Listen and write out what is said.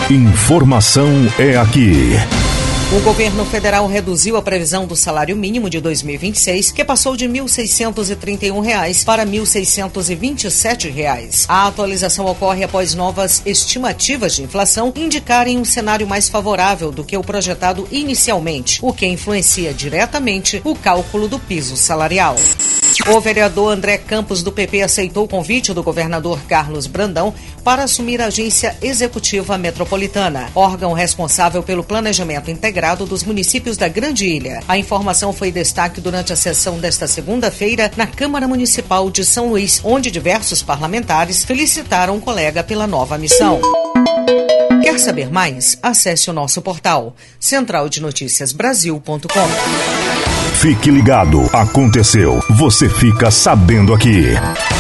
Informação é aqui. O governo federal reduziu a previsão do salário mínimo de 2026, que passou de R$ 1.631 para R$ 1.627. A atualização ocorre após novas estimativas de inflação indicarem um cenário mais favorável do que o projetado inicialmente, o que influencia diretamente o cálculo do piso salarial. O vereador André Campos, do PP, aceitou o convite do governador Carlos Brandão para assumir a Agência Executiva Metropolitana, órgão responsável pelo planejamento integrado dos municípios da Grande Ilha. A informação foi destaque durante a sessão desta segunda-feira na Câmara Municipal de São Luís, onde diversos parlamentares felicitaram o colega pela nova missão. Quer saber mais? Acesse o nosso portal centraldenoticiasbrasil.com. Fique ligado, aconteceu, você fica sabendo aqui.